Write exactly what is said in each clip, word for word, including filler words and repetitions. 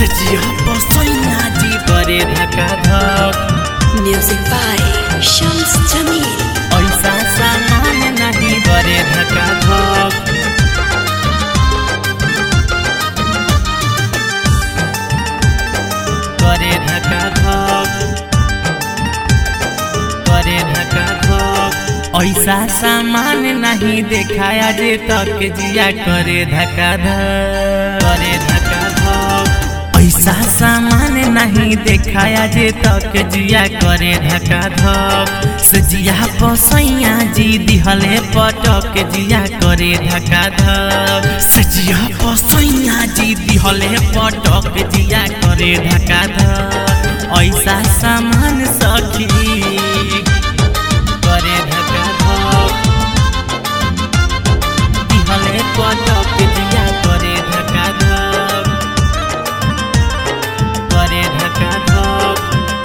सजिया पसैया जी करे धक्का धक। Music by Shams Jamil. ऐसा सामान नहीं करे धक्का धक। करे धक्का धक करे धक्का धक। ऐसा सामान नहीं देखाया जे तक जिया करे धक्का धक। करे धक्का धक। ऐसा सामान नहीं देखाया जे तक जिया करे धक्का धक। सजिया पसैया जी दिहले पटक जिया करे धक्का धक। सजिया पसैया जी दिहले पटक जिया करे धक्का धक। ऐसा सामान सखी करे धक्का धक। दिहले पटक जिया करे धक्का धक। करे धक्का धक।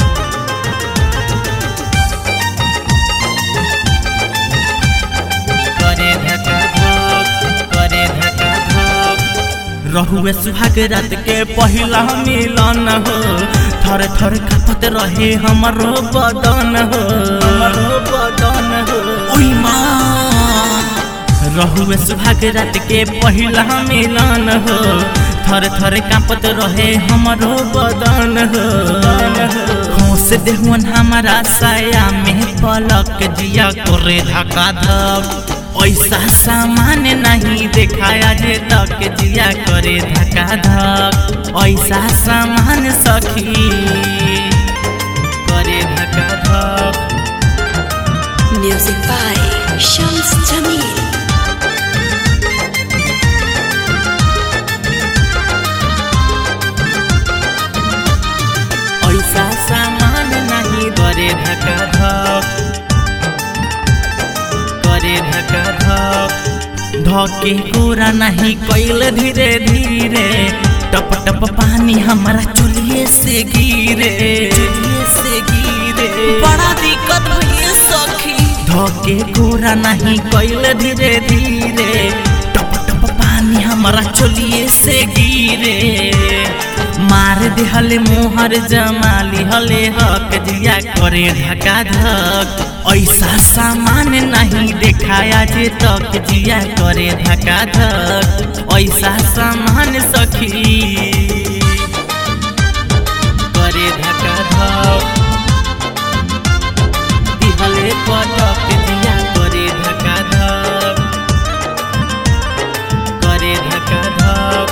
करे धक्का धक। करे धक्का धक। रहुए सुहाग रात के पहिला मिलन हो। थर थर कांपत रहे हमरो बदन हो। हमरो बदन हो। ओई माँ रहुए सुहाग रात के पहिला मिलन हो। थर थर कांपत रहे हमरो बदन हो। खोस देहुन हमारा साया में पलक जिया करे धक्का धक। ऐसा सामान नहीं देखाया जे तक जिया करे धक्का धक। ऐसा सामान सखी करे धक्का धक। Music by Shams Jamil. ऐसा सामान नहीं करे धक्का धक। करे धक्का धक। धके कोरा नहीं कैल धीरे धीरे। टप टप पानी हमारा चुलिए से गिरे। चुलिए से गिरे। बड़ा दिक्कत हुई सखी। धके कोरा नहीं कैल धीरे धीरे। टप टप पानी हमारा चुलिए से गिरे। मार दिहले मोहर जमाली हले हक जिया करे धक्का धक। ऐसा सामान नहीं देखाया जे तक जिया करे धक्का धक। ऐसा सामान सखी करे धक्का धक। दिहले पटक जिया करे धक्का धक। करे धक्का धक।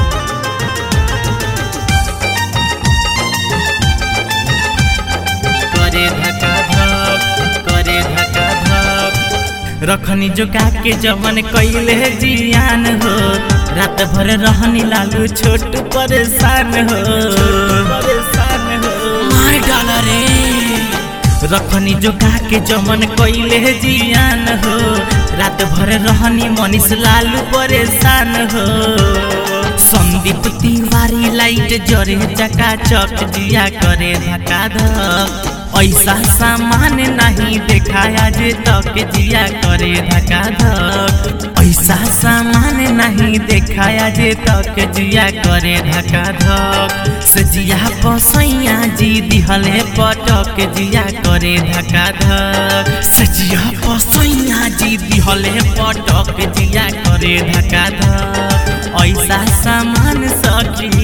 करे धक्का धक। करे धक्का धक। रखनी जोगा के जवन कैले जियान हो। रात भर रहनी लालू छोट परेशान हो। परेशान हो मार डाला रे। रखनी जोगा के जवन कैले जियान हो। रात भर रहनी मनीष लालू परेशान हो। संदीप तिवारी लाइट जरे चकाचक जिया करे धक्का धक। ऐसा सामान नहीं देखाया जे तक जिया करे धक्का धक। ऐसा सामान नहीं देखाया जे तक जिया करे धक्का धक। सजिया पसैया जी दिहले पटक जिया करे धक्का धक। सजिया पसैया जी दिहले पटक जिया करे धक्का धक। ऐसा सामान सखी